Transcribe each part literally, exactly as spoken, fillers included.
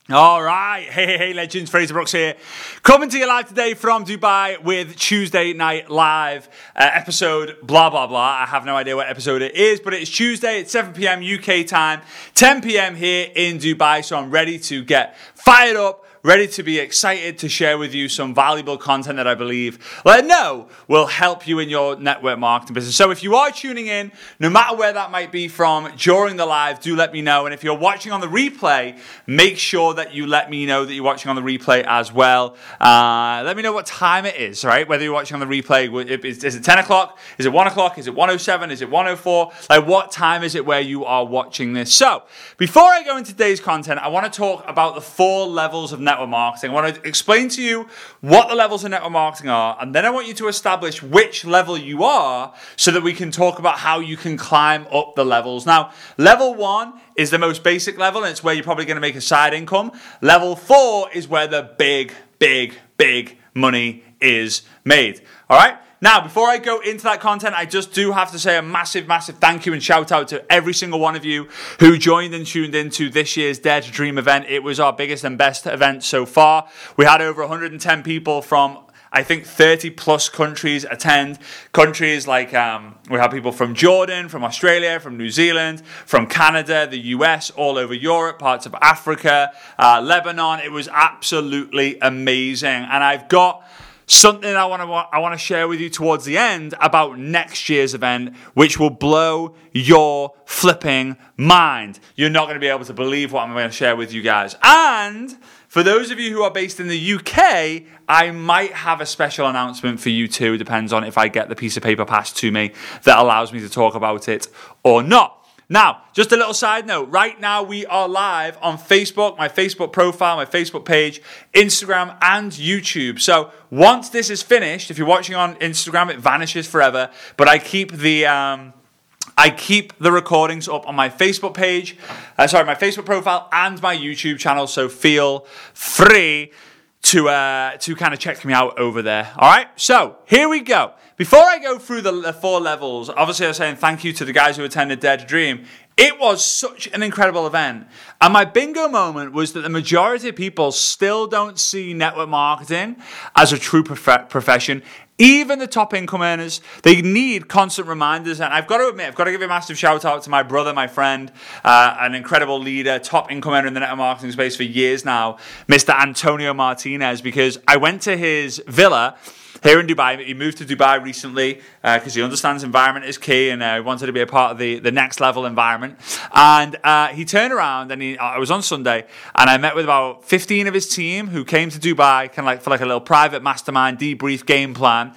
All right. Hey, hey, hey, legends. Fraser Brooks here. Coming to you live today from Dubai with Tuesday Night Live uh, episode blah, blah, blah. I have no idea what episode it is, but it's Tuesday at seven p.m. U K time, ten p.m. here in Dubai. So I'm ready to get fired up, ready to be excited to share with you some valuable content that I believe, let know, will help you in your network marketing business. So if you are tuning in, no matter where that might be from during the live, do let me know. And if you're watching on the replay, make sure that you let me know that you're watching on the replay as well. Uh, let me know what time it is, right? Whether you're watching on the replay, is, is it ten o'clock? Is it one o'clock? Is it one oh seven? Is it one oh four? Like, what time is it where you are watching this? So before I go into today's content, I want to talk about the four levels of network marketing. I want to explain to you what the levels of network marketing are, and then I want you to establish which level you are so that we can talk about how you can climb up the levels. Now, level one is the most basic level, and it's where you're probably going to make a side income. Level four is where the big, big, big money is made. All right? Now, before I go into that content, I just do have to say a massive, massive thank you and shout out to every single one of you who joined and tuned into this year's Dare to Dream event. It was our biggest and best event so far. We had over one hundred ten people from, I think, thirty plus countries attend. Countries like, um, we had people from Jordan, from Australia, from New Zealand, from Canada, the U S, all over Europe, parts of Africa, uh, Lebanon. It was absolutely amazing. And I've got something I want to I want to share with you towards the end about next year's event, which will blow your flipping mind. You're not going to be able to believe what I'm going to share with you guys. And for those of you who are based in the U K, I might have a special announcement for you too. It depends on if I get the piece of paper passed to me that allows me to talk about it or not. Now, just a little side note. Right now, we are live on Facebook, my Facebook profile, my Facebook page, Instagram, and YouTube. So once this is finished, if you're watching on Instagram, it vanishes forever. But I keep the um, I keep the recordings up on my Facebook page, uh, sorry, my Facebook profile and my YouTube channel. So feel free to uh, to kind of check me out over there. All right. So here we go. Before I go through the, the four levels, obviously I was saying thank you to the guys who attended Dare to Dream. It was such an incredible event. And my bingo moment was that the majority of people still don't see network marketing as a true prof- profession. Even the top income earners, they need constant reminders. And I've got to admit, I've got to give a massive shout out to my brother, my friend, uh, an incredible leader, top income earner in the network marketing space for years now, Mister Antonio Martinez, because I went to his villa here in Dubai. He moved to Dubai recently because uh, he understands environment is key, and uh, he wanted to be a part of the, the next level environment. And uh, he turned around, and he, uh, it was on Sunday, and I met with about fifteen of his team who came to Dubai kind of like for like a little private mastermind debrief game plan,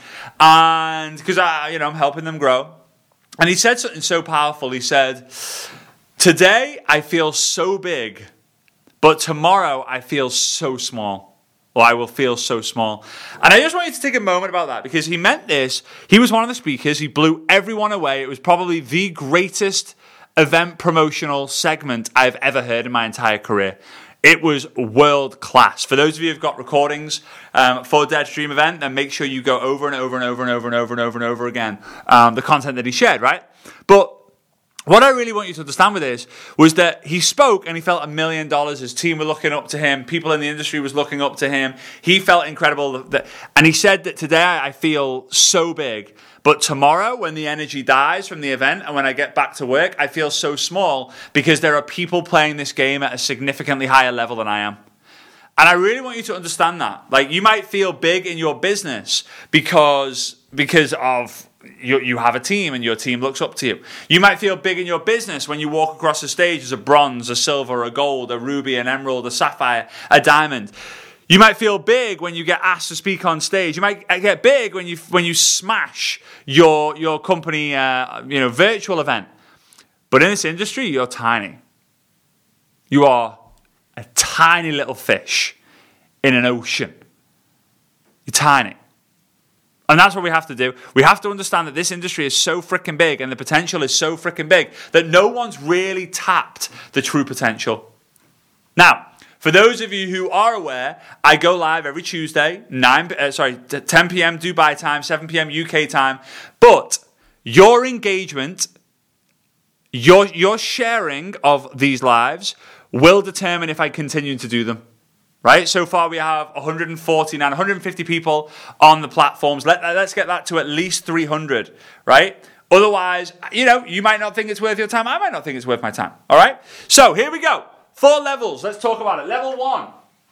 and because I, you know, I'm helping them grow. And he said something so powerful. He said, "Today I feel so big, but tomorrow I feel so small. Or I will feel so small." And I just want you to take a moment about that, because he meant this. He was one of the speakers. He blew everyone away. It was probably the greatest event promotional segment I've ever heard in my entire career. It was world class. For those of you who've got recordings um, for Dare to Dream event, then make sure you go over and over and over and over and over and over and over again um, the content that he shared, right? But what I really want you to understand with this was that he spoke and he felt a million dollars. His team were looking up to him. People in the industry was looking up to him. He felt incredible. That, and he said that today I feel so big, but tomorrow when the energy dies from the event and when I get back to work, I feel so small because there are people playing this game at a significantly higher level than I am. And I really want you to understand that. Like, you might feel big in your business because because of You, you have a team and your team looks up to you. You might feel big in your business when you walk across the stage as a bronze, a silver, a gold, a ruby, an emerald, a sapphire, a diamond. You might feel big when you get asked to speak on stage. You might get big when you when you smash your your company uh, you know virtual event. But in this industry, you're tiny. You are a tiny little fish in an ocean. You're tiny. And that's what we have to do. We have to understand that this industry is so freaking big and the potential is so freaking big that no one's really tapped the true potential. Now, for those of you who are aware, I go live every Tuesday, nine, uh, sorry, ten p.m. Dubai time, seven p.m. U K time. But your engagement, your, your sharing of these lives will determine if I continue to do them. Right? So far we have one hundred forty-nine, one hundred fifty people on the platforms. Let, let's get that to at least three hundred, right? Otherwise, you know, you might not think it's worth your time. I might not think it's worth my time. All right? So here we go. Four levels. Let's talk about it. Level one.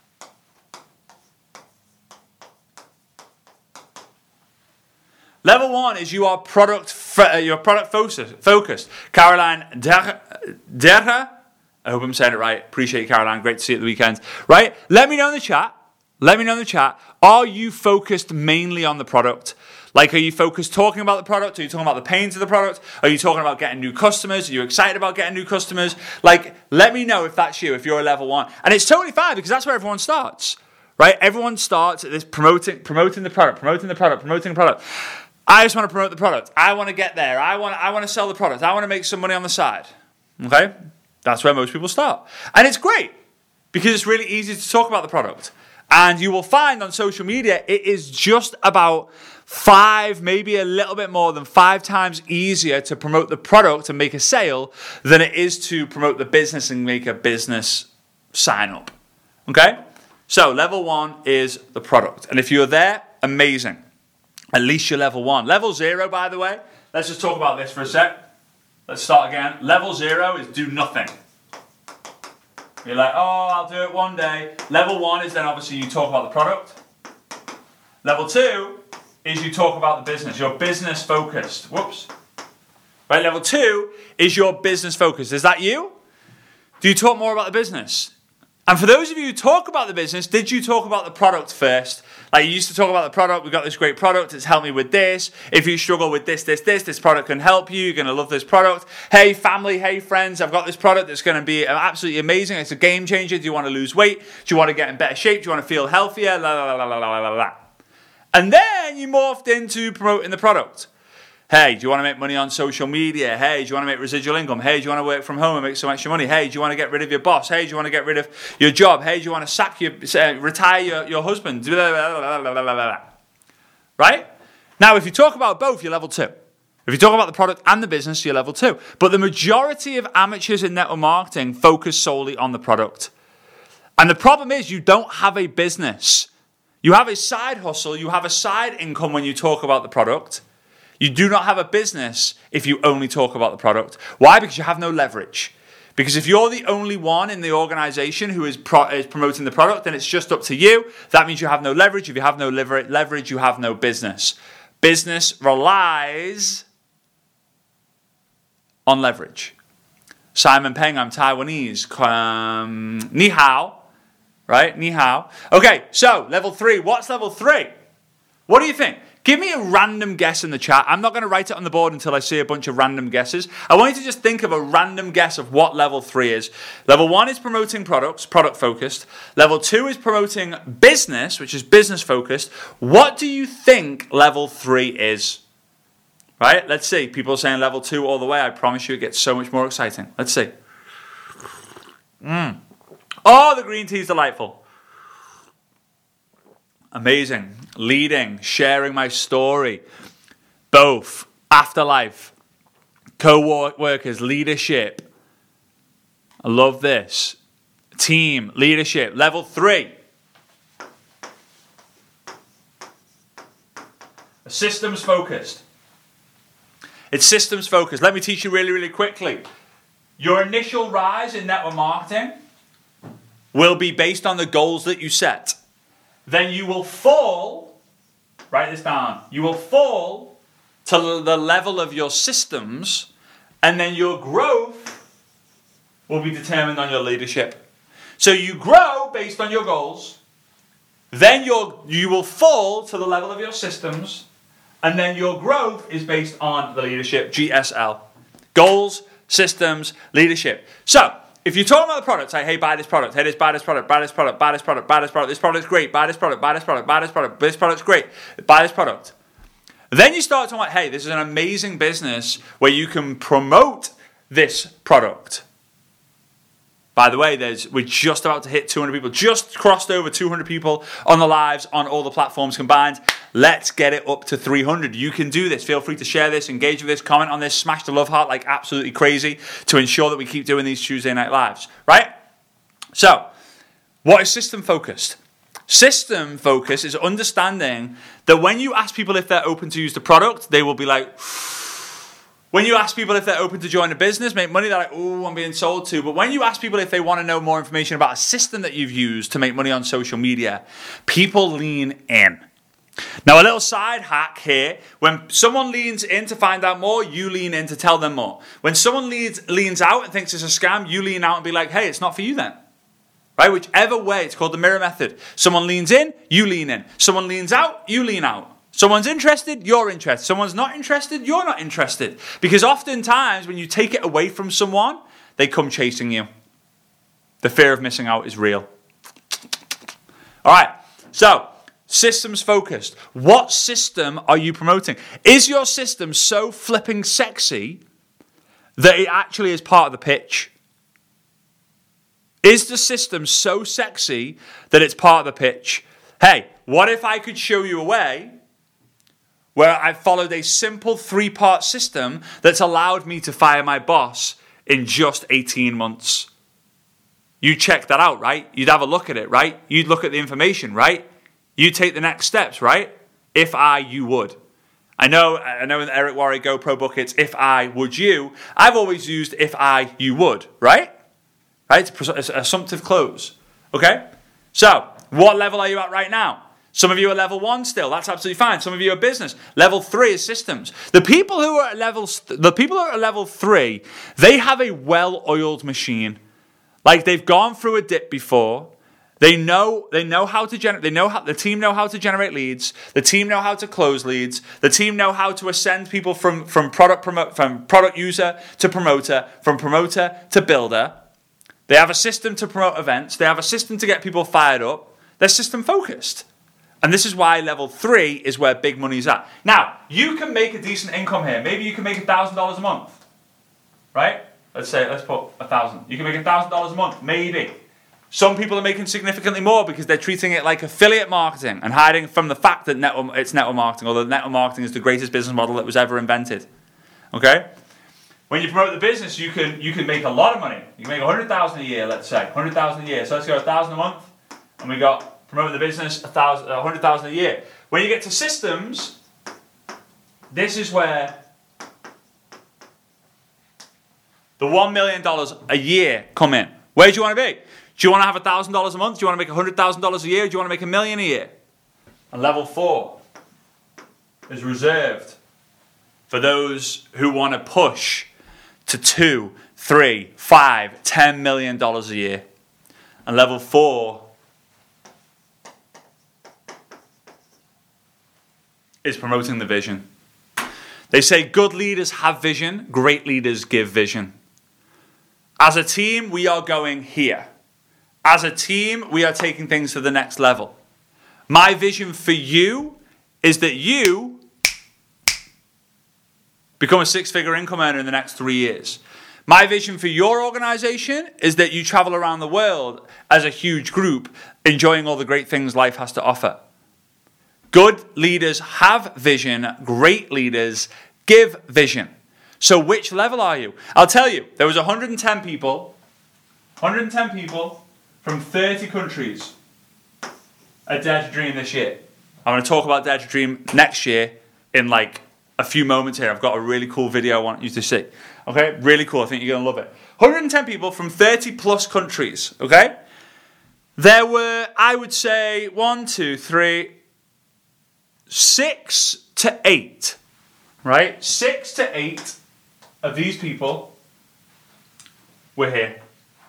Level one is you are product fo- you're product focused. Caroline Derra. I hope I'm saying it right. Appreciate you, Caroline. Great to see you at the weekend. Right? Let me know in the chat. Let me know in the chat. Are you focused mainly on the product? Like, are you focused talking about the product? Are you talking about the pains of the product? Are you talking about getting new customers? Are you excited about getting new customers? Like, let me know if that's you, if you're a level one. And it's totally fine because that's where everyone starts. Right? Everyone starts at this promoting, promoting the product, promoting the product, promoting the product. I just want to promote the product. I want to get there. I want, I want to sell the product. I want to make some money on the side. Okay? That's where most people start. And it's great because it's really easy to talk about the product. And you will find on social media, it is just about five, maybe a little bit more than five times easier to promote the product and make a sale than it is to promote the business and make a business sign up. Okay? So level one is the product. And if you're there, amazing. At least you're level one. Level zero, by the way, let's just talk about this for a sec. Let's start again. Level zero is do nothing. You're like, oh, I'll do it one day. Level one is then obviously you talk about the product. Level two is you talk about the business. You're business focused. Whoops. Right, level two is your business focused. Is that you? Do you talk more about the business? And for those of you who talk about the business, did you talk about the product first? Like you used to talk about the product, we've got this great product, it's helped me with this. If you struggle with this, this, this, this product can help you, you're going to love this product. Hey family, hey friends, I've got this product that's going to be absolutely amazing, it's a game changer. Do you want to lose weight? Do you want to get in better shape? Do you want to feel healthier? La, la, la, la, la, la, la. And then you morphed into promoting the product. Hey, do you want to make money on social media? Hey, do you want to make residual income? Hey, do you want to work from home and make some extra money? Hey, do you want to get rid of your boss? Hey, do you want to get rid of your job? Hey, do you want to sack your, uh, retire your, your husband? Right? Now, if you talk about both, you're level two. If you talk about the product and the business, you're level two. But the majority of amateurs in network marketing focus solely on the product. And the problem is you don't have a business. You have a side hustle. You have a side income when you talk about the product. You do not have a business if you only talk about the product. Why? Because you have no leverage. Because if you're the only one in the organization who is, pro- is promoting the product, then it's just up to you. That means you have no leverage. If you have no lever- leverage, you have no business. Business relies on leverage. Simon Peng, I'm Taiwanese. Um, ni hao. Right? Ni hao. Okay, so level three. What's level three? What do you think? Give me a random guess in the chat. I'm not going to write it on the board until I see a bunch of random guesses. I want you to just think of a random guess of what level three is. Level one is promoting products, product focused. Level two is promoting business, which is business focused. What do you think level three is? Right? Let's see. People are saying level two all the way. I promise you it gets so much more exciting. Let's see. Mm. Oh, the green tea is delightful. Amazing. Leading, sharing my story. Both. Afterlife. Co-workers, leadership. I love this. Team, leadership. Level three. Systems focused. It's systems focused. Let me teach you really, really quickly. Your initial rise in network marketing will be based on the goals that you set. Then you will fall, write this down, you will fall to the level of your systems, and then your growth will be determined on your leadership. So you grow based on your goals, then you're, you will fall to the level of your systems, and then your growth is based on the leadership, G S L. Goals, systems, leadership. So, if you're talking about the product, say, hey, buy this product, hey, this, buy this product, buy this product, buy this product, buy this product, this product's great, buy this product, buy this product, buy this product, this product's great, buy this product. Then you start talking about, hey, this is an amazing business where you can promote this product. By the way, there's we're just about to hit two hundred people, just crossed over two hundred people on the lives on all the platforms combined. Let's get it up to three hundred. You can do this. Feel free to share this, engage with this, comment on this, smash the love heart like absolutely crazy to ensure that we keep doing these Tuesday night lives, right? So, what is system focused? System focus is understanding that when you ask people if they're open to use the product, they will be like, when you ask people if they're open to join a business, make money, they're like, oh, I'm being sold to. But when you ask people if they want to know more information about a system that you've used to make money on social media, people lean in. Now, a little side hack here. When someone leans in to find out more, you lean in to tell them more. When someone leads, leans out and thinks it's a scam, you lean out and be like, hey, it's not for you then. Right? Whichever way, it's called the mirror method. Someone leans in, you lean in. Someone leans out, you lean out. Someone's interested, you're interested. Someone's not interested, you're not interested. Because oftentimes, when you take it away from someone, they come chasing you. The fear of missing out is real. All right, so systems focused. What system are you promoting? Is your system so flipping sexy that it actually is part of the pitch? Is the system so sexy that it's part of the pitch? Hey, what if I could show you a way where I followed a simple three-part system that's allowed me to fire my boss in just eighteen months? You check that out, right? You'd have a look at it, right? You'd look at the information, right? You'd take the next steps, right? If I, you would. I know, I know in the Eric Worre GoPro book, it's if I, would you. I've always used if I, you would, right? Right? It's an assumptive close. Okay? So, what level are you at right now? Some of you are level one still. That's absolutely fine. Some of you are business. Level three is systems. The people who are at level, the people who are at level three, they have a well-oiled machine. Like they've gone through a dip before. They know they know how to generate. They know how the team know how to generate leads. The team know how to close leads. The team know how to ascend people from from product promote from product user to promoter, from promoter to builder. They have a system to promote events. They have a system to get people fired up. They're system focused. And this is why level three is where big money's at. Now, you can make a decent income here. Maybe you can make one thousand dollars a month. Right? Let's say, let's put one thousand dollars. You can make one thousand dollars a month. Maybe. Some people are making significantly more because they're treating it like affiliate marketing and hiding from the fact that network, it's network marketing, although network marketing is the greatest business model that was ever invented. Okay? When you promote the business, you can you can make a lot of money. You can make one hundred thousand dollars a year, let's say. one hundred thousand dollars a year. So let's go one thousand dollars a month. And we got promoting the business, one hundred thousand dollars a year. When you get to systems, this is where the one million dollars a year come in. Where do you want to be? Do you want to have one thousand dollars a month? Do you want to make one hundred thousand dollars a year? Do you want to make a million a year? And level four is reserved for those who want to push to two, three, five, ten million dollars a year. And level four is promoting the vision. They say good leaders have vision, great leaders give vision. As a team, we are going here. As a team, we are taking things to the next level. My vision for you is that you become a six-figure income earner in the next three years. My vision for your organization is that you travel around the world as a huge group, enjoying all the great things life has to offer. Good leaders have vision. Great leaders give vision. So which level are you? I'll tell you, there was one hundred ten people, one hundred ten people from thirty countries at Dare to Dream this year. I'm going to talk about Dare to Dream next year in like a few moments here. I've got a really cool video I want you to see. Okay, really cool. I think you're going to love it. one hundred ten people from thirty plus countries. Okay, there were, I would say, one, two, three, six to eight. Right, six to eight of these people were here.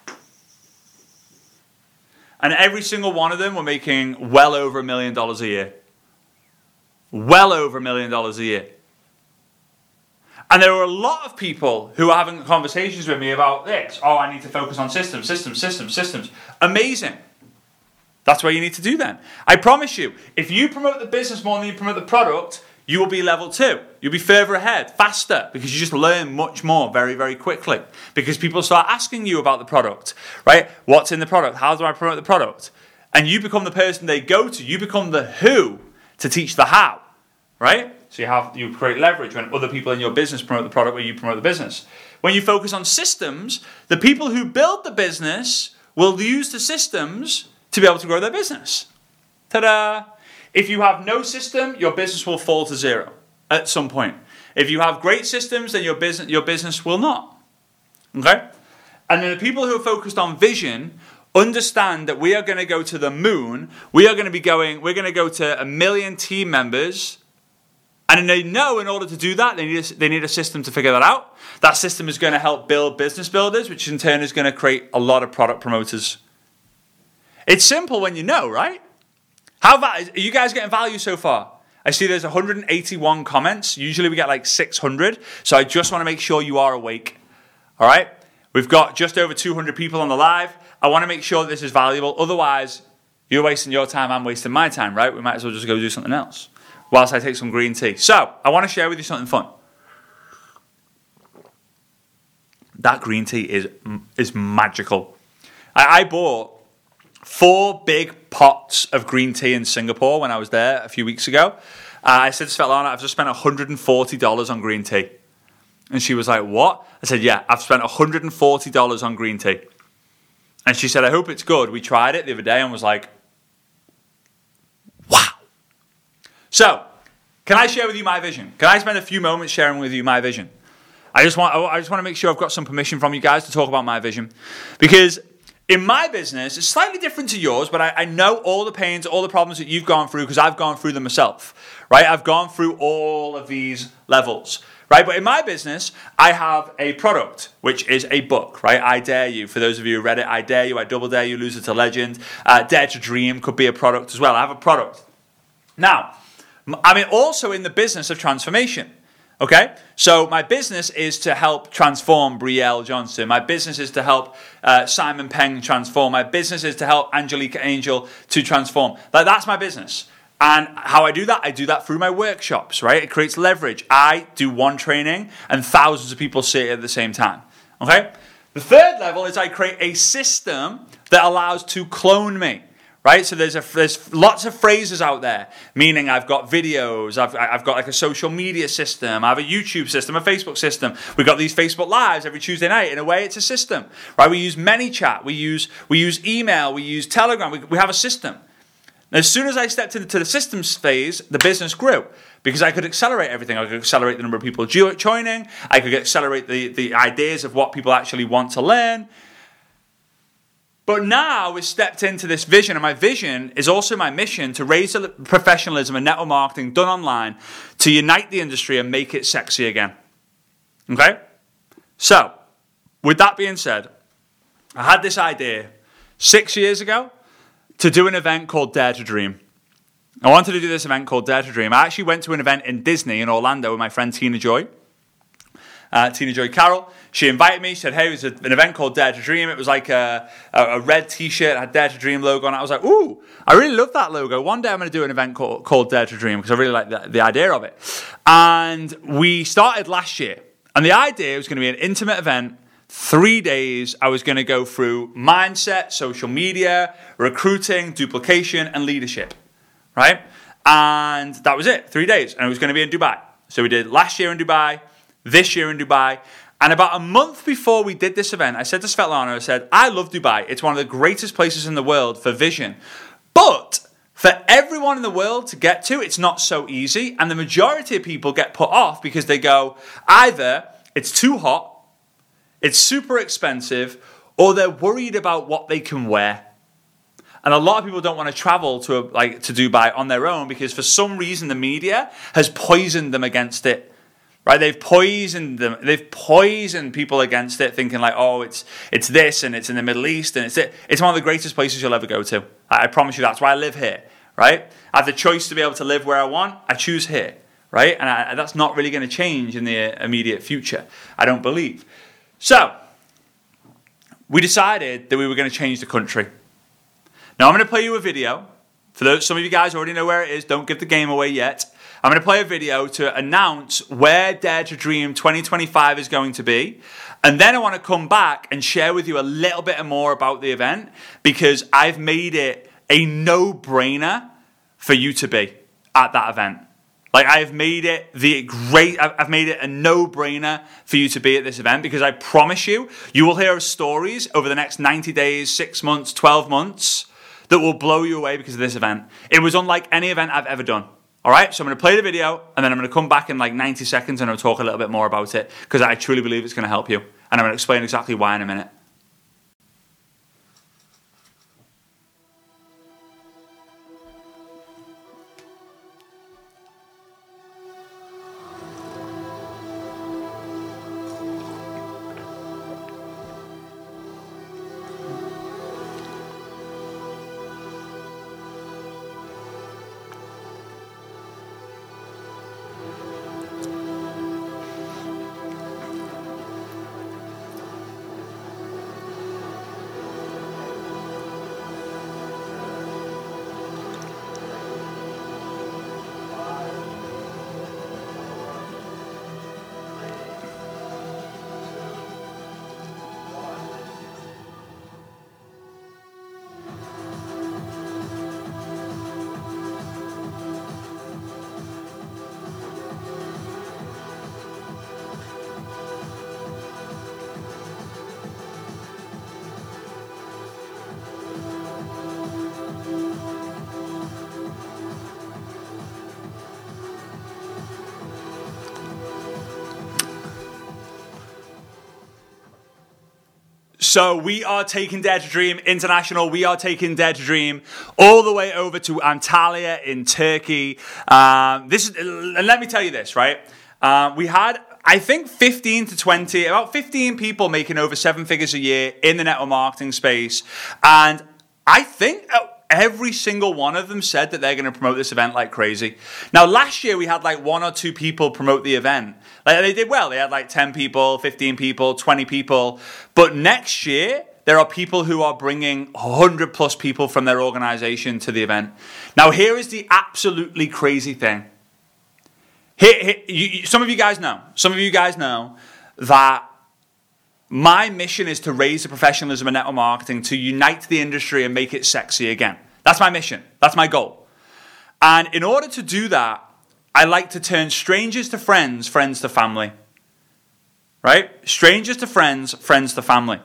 And every single one of them were making well over a million dollars a year. Well over a million dollars a year. And there were a lot of people who were having conversations with me about this. Oh, I need to focus on systems, systems, systems, systems. Amazing. That's what you need to do then. I promise you, if you promote the business more than you promote the product, you will be level two. You'll be further ahead, faster, because you just learn much more very, very quickly. Because people start asking you about the product, right? What's in the product? How do I promote the product? And you become the person they go to. You become the who to teach the how, right? So you have you create leverage when other people in your business promote the product, where you promote the business. When you focus on systems, the people who build the business will use the systems to be able to grow their business. Ta-da! If you have no system, your business will fall to zero at some point. If you have great systems, then your business your business will not. Okay? And then the people who are focused on vision understand that we are going to go to the moon. We are going to be going, we're going to go to a million team members. And they know in order to do that, they need a, they need a system to figure that out. That system is going to help build business builders, which in turn is going to create a lot of product promoters. It's simple when you know, right? How va- are you guys getting value so far? I see there's one hundred eighty-one comments. Usually we get like six hundred. So I just want to make sure you are awake. All right? We've got just over two hundred people on the live. I want to make sure that this is valuable. Otherwise, you're wasting your time, I'm wasting my time, right? We might as well just go do something else whilst I take some green tea. So, I want to share with you something fun. That green tea is, is magical. I, I bought four big pots of green tea in Singapore when I was there a few weeks ago. Uh, I said to Svetlana, I've just spent one hundred forty dollars on green tea. And she was like, what? I said, yeah, I've spent one hundred forty dollars on green tea. And she said, I hope it's good. We tried it the other day and was like, wow. So, can I share with you my vision? Can I spend a few moments sharing with you my vision? I just want I just want to make sure I've got some permission from you guys to talk about my vision. Because in my business, it's slightly different to yours, but I, I know all the pains, all the problems that you've gone through because I've gone through them myself, right? I've gone through all of these levels, right? But in my business, I have a product, which is a book, right? I Dare You. For those of you who read it, I Dare You, I Double Dare You, Lose It to Legend. Uh, Dare to Dream could be a product as well. I have a product. Now, I'm also in the business of transformation. Okay, so my business is to help transform Brielle Johnson. My business is to help uh, Simon Peng transform. My business is to help Angelica Angel to transform. Like, that's my business. And how I do that, I do that through my workshops, right? It creates leverage. I do one training and thousands of people see it at the same time. Okay, the third level is I create a system that allows to clone me. Right, so there's a, there's lots of phrases out there, meaning I've got videos, I've I've got like a social media system, I have a YouTube system, a Facebook system. We've got these Facebook Lives every Tuesday night. In a way, it's a system, right? We use ManyChat, we use we use email, we use Telegram. We we have a system. And as soon as I stepped into the systems phase, the business grew because I could accelerate everything. I could accelerate the number of people joining. I could accelerate the the ideas of what people actually want to learn. But now we've stepped into this vision, and my vision is also my mission to raise the professionalism and network marketing done online to unite the industry and make it sexy again. Okay? So, with that being said, I had this idea six years ago to do an event called Dare to Dream. I wanted to do this event called Dare to Dream. I actually went to an event in Disney in Orlando with my friend Tina Joy. Uh, Tina Joy Carroll. She invited me. She said, hey, it was a, an event called Dare to Dream. It was like a, a, a red t-shirt, had Dare to Dream logo on it. I was like, ooh, I really love that logo. One day I'm going to do an event called, called Dare to Dream because I really like the, the idea of it. And we started last year. And the idea was going to be an intimate event, three days. I was going to go through mindset, social media, recruiting, duplication, and leadership, right? And that was it, three days. And it was going to be in Dubai. So we did last year in Dubai, this year in Dubai. And about a month before we did this event, I said to Svetlana, I said, I love Dubai. It's one of the greatest places in the world for vision. But for everyone in the world to get to, it's not so easy. And the majority of people get put off because they go, either it's too hot, it's super expensive, or they're worried about what they can wear. And a lot of people don't want to travel to like to Dubai on their own because for some reason the media has poisoned them against it. Right, they've poisoned them. They've poisoned people against it, thinking like, "Oh, it's it's this, and it's in the Middle East, and it's it. It's one of the greatest places you'll ever go to." I, I promise you, that's why I live here. Right, I have the choice to be able to live where I want. I choose here. Right, and I, that's not really going to change in the immediate future. I don't believe. So, we decided that we were going to change the country. Now, I'm going to play you a video. For those, some of you guys already know where it is. Don't give the game away yet. I'm going to play a video to announce where Dare to Dream twenty twenty-five is going to be. And then I want to come back and share with you a little bit more about the event because I've made it a no-brainer for you to be at that event. Like, I've made it the great, I've made it a no-brainer for you to be at this event, because I promise you, you will hear stories over the next ninety days, six months, twelve months that will blow you away because of this event. It was unlike any event I've ever done. All right, so I'm going to play the video, and then I'm going to come back in like ninety seconds and I'll talk a little bit more about it, because I truly believe it's going to help you. And I'm going to explain exactly why in a minute. So we are taking Dare to Dream International. We are taking Dare to Dream all the way over to Antalya in Turkey. Um, this is, and let me tell you this, right? Uh, we had, I think, fifteen to twenty, about fifteen people making over seven figures a year in the network marketing space. And I think every single one of them said that they're going to promote this event like crazy. Now, last year we had like one or two people promote the event. Like, they did well. They had like ten people, fifteen people, twenty people. But next year, there are people who are bringing one hundred plus people from their organization to the event. Now, here is the absolutely crazy thing. Here, here, you, some of you guys know, some of you guys know that my mission is to raise the professionalism of network marketing, to unite the industry and make it sexy again. That's my mission. That's my goal. And in order to do that, I like to turn strangers to friends, friends to family. Right? Strangers to friends, friends to family.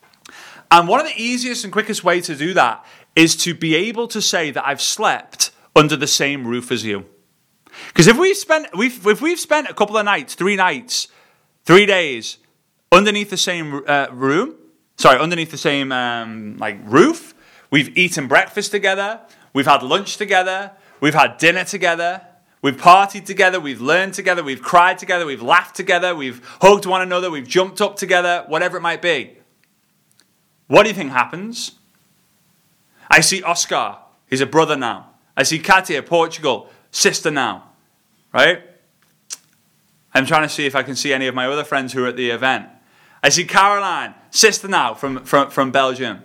And one of the easiest and quickest ways to do that is to be able to say that I've slept under the same roof as you. Because if we've spent, we've, if we've spent a couple of nights, three nights, three days underneath the same uh, room, sorry, underneath the same um, like roof, we've eaten breakfast together, we've had lunch together, we've had dinner together, we've partied together, we've learned together, we've cried together, we've laughed together, we've hugged one another, we've jumped up together, whatever it might be. What do you think happens? I see Oscar, he's a brother now. I see Katia, Portugal, sister now. Right? I'm trying to see if I can see any of my other friends who are at the event. I see Caroline, sister now from, from, from Belgium.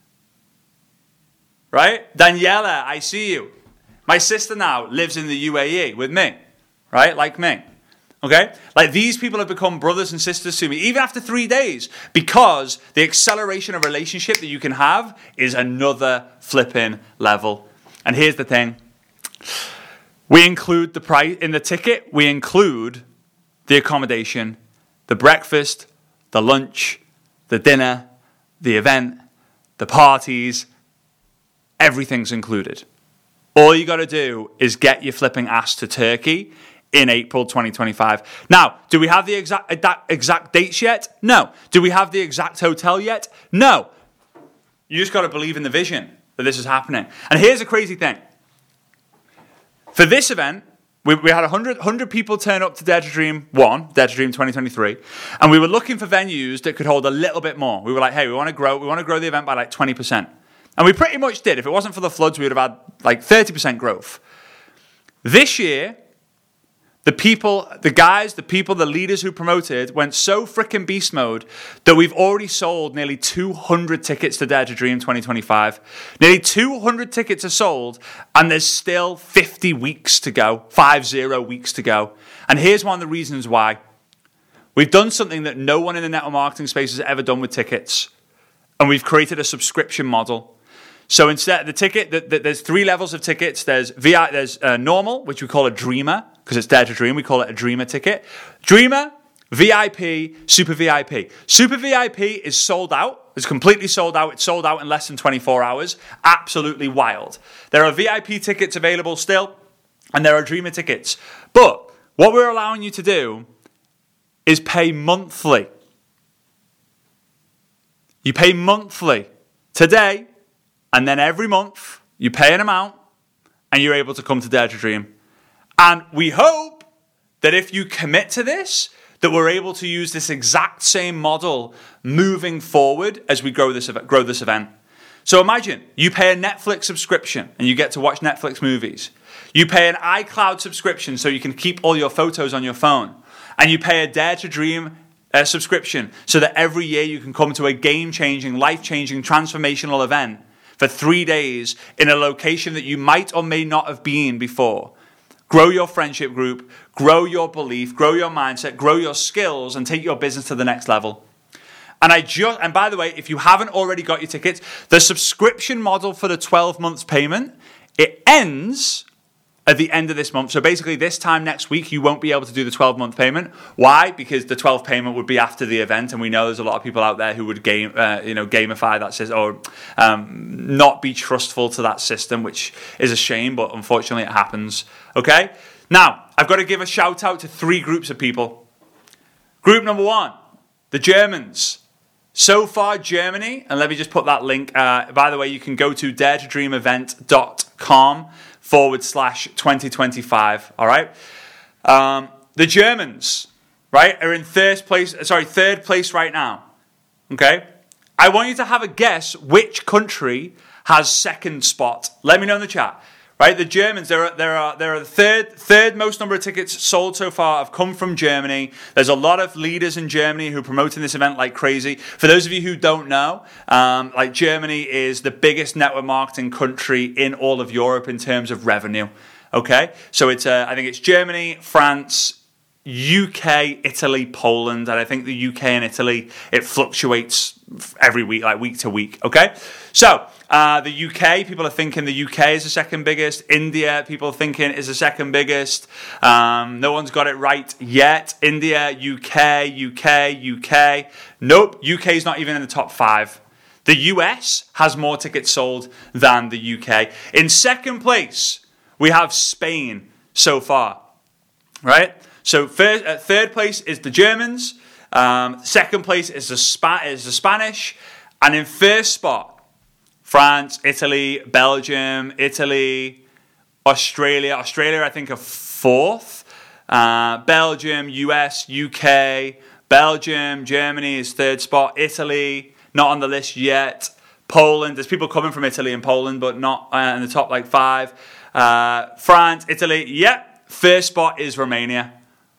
Right? Daniela, I see you. My sister now lives in the U A E with me. Right? Like me. Okay? Like, these people have become brothers and sisters to me, even after three days, because the acceleration of relationship that you can have is another flipping level. And here's the thing. We include the price in the ticket, we include the accommodation, the breakfast, the lunch, the dinner, the event, the parties, everything's included. All you got to do is get your flipping ass to Turkey in April twenty twenty-five. Now, do we have the exact exact dates yet? No. Do we have the exact hotel yet? No. You just got to believe in the vision that this is happening. And here's a crazy thing. For this event, we, we had one hundred, one hundred people turn up to Dare to Dream one, Dare to Dream twenty twenty-three, and we were looking for venues that could hold a little bit more. We were like, hey, we want to grow, we want to grow the event by like twenty percent. And we pretty much did. If it wasn't for the floods, we would have had like thirty percent growth. This year, the people, the guys, the people, the leaders who promoted went so freaking beast mode that we've already sold nearly two hundred tickets to Dare to Dream twenty twenty-five. Nearly two hundred tickets are sold, and there's still fifty weeks to go, five zero weeks to go. And here's one of the reasons why. We've done something that no one in the network marketing space has ever done with tickets, and we've created a subscription model. So instead, the ticket, the, the, there's three levels of tickets. There's V I, there's uh, normal, which we call a dreamer. because it's Dare to Dream. We call it a Dreamer ticket. Dreamer, V I P, Super V I P. Super V I P is sold out. It's completely sold out. It's sold out in less than twenty-four hours. Absolutely wild. There are V I P tickets available still, and there are Dreamer tickets. But what we're allowing you to do is pay monthly. You pay monthly today, and then every month you pay an amount, and you're able to come to Dare to Dream. And we hope that if you commit to this, that we're able to use this exact same model moving forward as we grow this grow this event. So imagine you pay a Netflix subscription and you get to watch Netflix movies. You pay an iCloud subscription so you can keep all your photos on your phone. And you pay a Dare to Dream uh, subscription so that every year you can come to a game-changing, life-changing, transformational event for three days in a location that you might or may not have been before. Grow your friendship group, grow your belief, grow your mindset, grow your skills, and take your business to the next level. And I just, and by the way, if you haven't already got your tickets, the subscription model for the twelve months payment, it ends at the end of this month. So basically this time next week, you won't be able to do the twelve month payment. Why? Because the twelve payment would be after the event. And we know there's a lot of people out there who would game, uh, you know, gamify that system or um, not be trustful to that system, which is a shame, but unfortunately it happens. Okay. Now I've got to give a shout out to three groups of people. Group number one, the Germans. So far, Germany, and let me just put that link. Uh, by the way, you can go to dare to dream event dot com forward slash twenty twenty-five. All right. Um, the Germans, right, are in third place. Sorry, third place right now. Okay. I want you to have a guess which country has second spot. Let me know in the chat. Right, the Germans, there are there are there are the third third most number of tickets sold so far have come from Germany. There's a lot of leaders in Germany who are promoting this event like crazy. For those of you who don't know, um, like Germany is the biggest network marketing country in all of Europe in terms of revenue. Okay, so it's uh, I think it's Germany, France, U K, Italy, Poland, and I think the U K and Italy, it fluctuates every week, like week to week. Okay, so. Uh, the U K, people are thinking the U K is the second biggest. India, people are thinking is the second biggest. Um, no one's got it right yet. India, U K, U K, U K. Nope, U K is not even in the top five. The U S has more tickets sold than the U K. In second place, we have Spain so far, right? So first, uh, third place is the Germans. Um, second place is the, Spa- is the Spanish. And in first spot, France, Italy, Belgium, Italy, Australia. Australia, I think, are fourth. Uh, Belgium, U S, U K. Belgium, Germany is third spot. Italy, not on the list yet. Poland, there's people coming from Italy and Poland, but not uh, in the top like five. Uh, France, Italy, yep. First spot is Romania.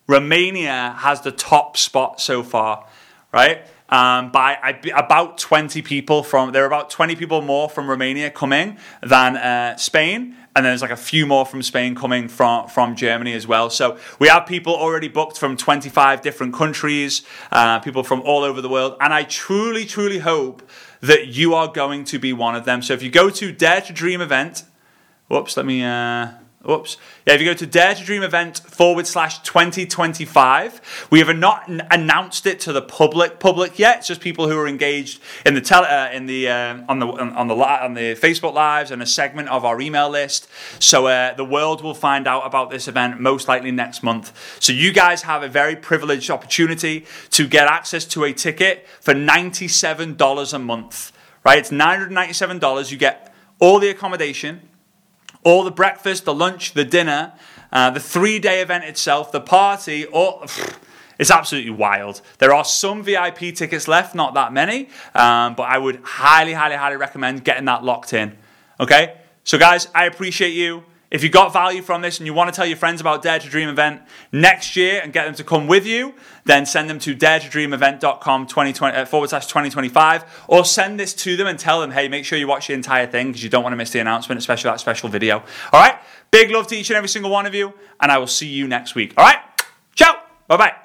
Romania has the top spot so far, right? Um, by I, about twenty people from, there are about twenty people more from Romania coming than uh, Spain. And then there's like a few more from Spain coming from, from Germany as well. So we have people already booked from twenty-five different countries, uh, people from all over the world. And I truly, truly hope that you are going to be one of them. So if you go to Dare to Dream event, whoops, let me... Uh, Whoops. Yeah, if you go to dare to dream event forward slash twenty twenty-five, we have not n- announced it to the public public yet. It's just people who are engaged in the tele, uh, in the uh, on the on the on the Facebook lives and a segment of our email list. So uh, the world will find out about this event most likely next month. So you guys have a very privileged opportunity to get access to a ticket for ninety-seven dollars a month. Right? It's nine hundred ninety-seven dollars. You get all the accommodation, all the breakfast, the lunch, the dinner, uh, the three-day event itself, the party, all, it's absolutely wild. There are some V I P tickets left, not that many, um, but I would highly, highly, highly recommend getting that locked in. Okay? So guys, I appreciate you. If you got value from this and you want to tell your friends about Dare to Dream event next year and get them to come with you, then send them to dare to dream event dot com twenty twenty, uh, forward slash twenty twenty-five, or send this to them and tell them, hey, make sure you watch the entire thing because you don't want to miss the announcement, especially that special video. All right? Big love to each and every single one of you, and I will see you next week. All right? Ciao. Bye-bye.